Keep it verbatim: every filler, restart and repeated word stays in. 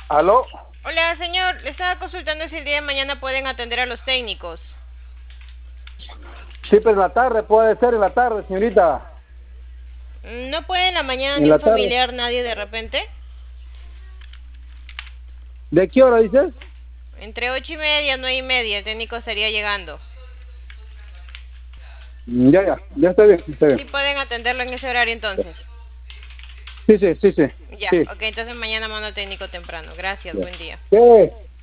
¿Aló? Hola, señor. Le estaba consultando si el día de mañana pueden atender a los técnicos. Sí, pues en la tarde, puede ser en la tarde, señorita. ¿No puede en la mañana En ni un la tarde. familiar, nadie de repente? ¿De qué hora dices? Entre ocho y media, nueve y media, el técnico estaría llegando. Mm, Ya, ya, ya está bien, está bien. ¿Sí pueden atenderlo en ese horario entonces? Sí, sí, sí, sí. Ya, Sí. ok, entonces mañana mando al técnico temprano. Gracias, Ya. buen día. ¿Qué?